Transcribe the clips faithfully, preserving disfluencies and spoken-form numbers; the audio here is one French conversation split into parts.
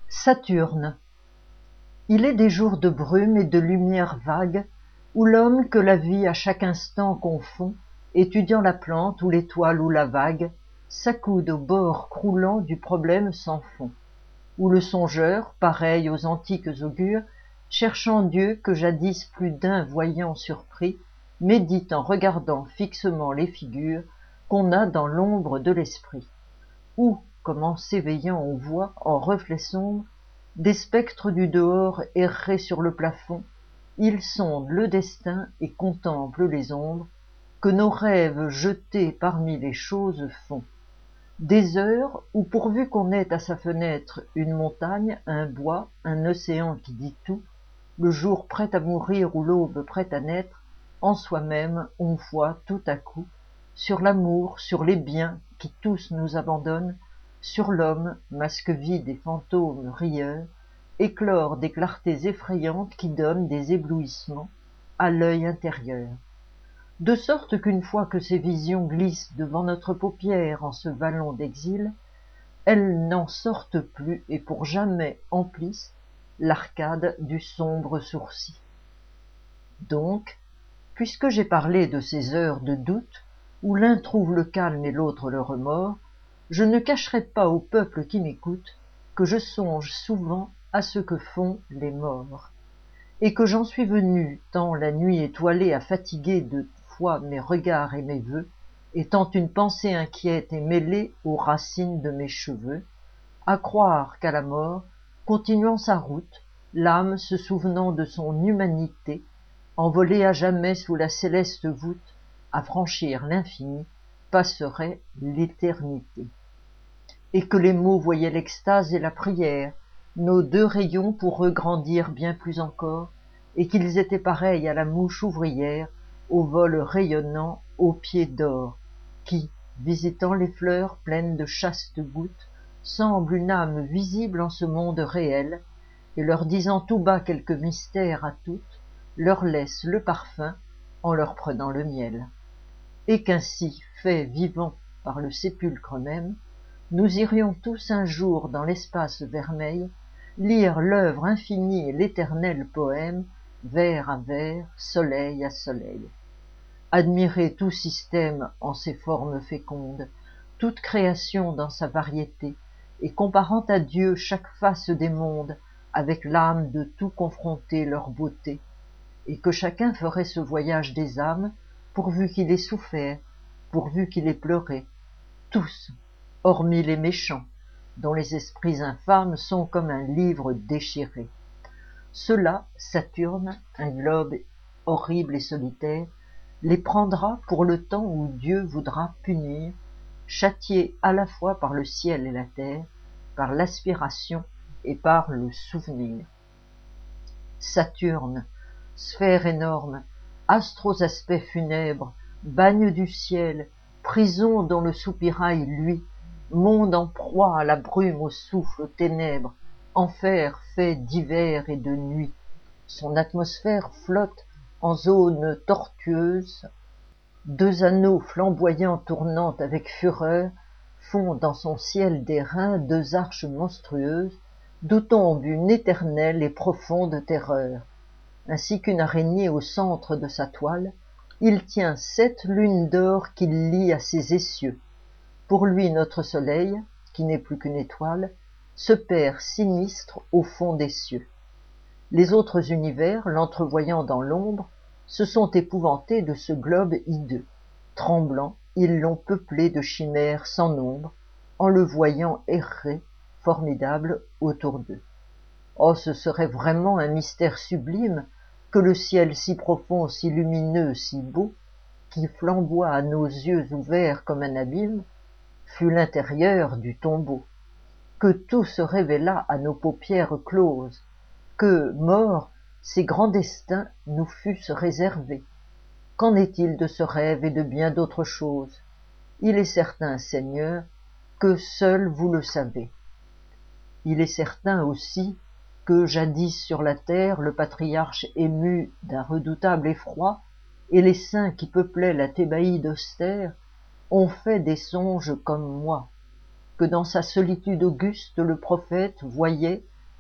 Saturne. Il est des jours de brume et de lumière vague, où l'homme que la vie à chaque instant confond, étudiant la plante ou l'étoile ou la vague, s'accoude au bord croulant du problème sans fond, où le songeur, pareil aux antiques augures, cherchant Dieu que jadis plus d'un voyant surpris, médite en regardant fixement les figures qu'on a dans l'ombre de l'esprit, où, comme en s'éveillant on voit, en reflet sombre, des spectres du dehors errer sur le plafond, ils sondent le destin et contemplent les ombres que nos rêves jetés parmi les choses font. Des heures où, pourvu qu'on ait à sa fenêtre une montagne, un bois, un océan qui dit tout, le jour prêt à mourir ou l'aube prête à naître, en soi-même on voit tout à coup, sur l'amour, sur les biens qui tous nous abandonnent, sur l'homme, masque vide et fantôme rieur, éclore des clartés effrayantes qui donnent des éblouissements à l'œil intérieur. De sorte qu'une fois que ces visions glissent devant notre paupière en ce vallon d'exil, elles n'en sortent plus et pour jamais emplissent l'arcade du sombre sourcil. Donc, puisque j'ai parlé de ces heures de doute, où l'un trouve le calme et l'autre le remords, je ne cacherai pas au peuple qui m'écoute que je songe souvent à ce que font les morts, et que j'en suis venu, tant la nuit étoilée a fatigué de fois mes regards et mes vœux, étant une pensée inquiète et mêlée aux racines de mes cheveux, à croire qu'à la mort, continuant sa route, l'âme se souvenant de son humanité, envolée à jamais sous la céleste voûte, à franchir l'infini, passerait l'éternité. Et que les mots voyaient l'extase et la prière, nos deux rayons pour eux grandir bien plus encore, et qu'ils étaient pareils à la mouche ouvrière, au vol rayonnant, aux pieds d'or, qui, visitant les fleurs pleines de chastes gouttes, semble une âme visible en ce monde réel, et leur disant tout bas quelque mystère à toutes, leur laisse le parfum en leur prenant le miel. Et qu'ainsi, fait vivant par le sépulcre même, nous irions tous un jour dans l'espace vermeil, lire l'œuvre infinie et l'éternel poème, vers à vers, soleil à soleil. Admirer tout système en ses formes fécondes, toute création dans sa variété, et comparant à Dieu chaque face des mondes, avec l'âme de tout confronter leur beauté, et que chacun ferait ce voyage des âmes, pourvu qu'il ait souffert, pourvu qu'il ait pleuré, tous, hormis les méchants, dont les esprits infâmes sont comme un livre déchiré. Ceux-là, Saturne, un globe horrible et solitaire, les prendra pour le temps où Dieu voudra punir, châtier à la fois par le ciel et la terre, par l'aspiration et par le souvenir. Saturne, sphère énorme, astre aux aspects funèbres, bagne du ciel, prison dont le soupirail luit, monde en proie à la brume, au souffle, aux ténèbres, enfer fait d'hiver et de nuit. Son atmosphère flotte en zone tortueuse, deux anneaux flamboyants tournant avec fureur font dans son ciel d'airain deux arches monstrueuses, d'où tombe une éternelle et profonde terreur. Ainsi qu'une araignée au centre de sa toile, il tient sept lunes d'or qu'il lie à ses essieux. Pour lui notre soleil, qui n'est plus qu'une étoile, se perd sinistre au fond des cieux. Les autres univers, l'entrevoyant dans l'ombre, se sont épouvantés de ce globe hideux. Tremblants, ils l'ont peuplé de chimères sans nombre, en le voyant errer, formidable, autour d'eux. Oh, ce serait vraiment un mystère sublime que le ciel si profond, si lumineux, si beau, qui flamboie à nos yeux ouverts comme un abîme, fût l'intérieur du tombeau, que tout se révélât à nos paupières closes, que, morts, ces grands destins nous fussent réservés. Qu'en est-il de ce rêve et de bien d'autres choses? Il est certain, Seigneur, que seul vous le savez. Il est certain aussi que jadis sur la terre le patriarche ému d'un redoutable effroi et les saints qui peuplaient la Thébaïde austère ont fait des songes comme moi, que dans sa solitude auguste le prophète voyait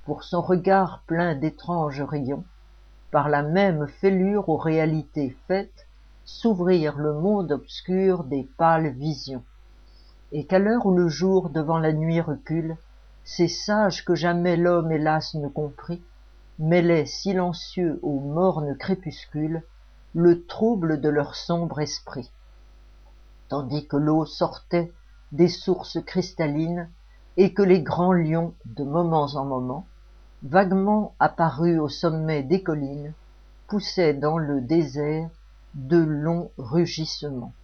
pour son regard plein d'étranges rayons, par la même fêlure aux réalités faites, s'ouvrir le monde obscur des pâles visions. Et qu'à l'heure où le jour devant la nuit recule, ces sages que jamais l'homme hélas ne comprit, mêlaient silencieux au morne crépuscule le trouble de leur sombre esprit. Tandis que l'eau sortait des sources cristallines et que les grands lions, de moments en moments, vaguement apparus au sommet des collines, poussaient dans le désert de longs rugissements.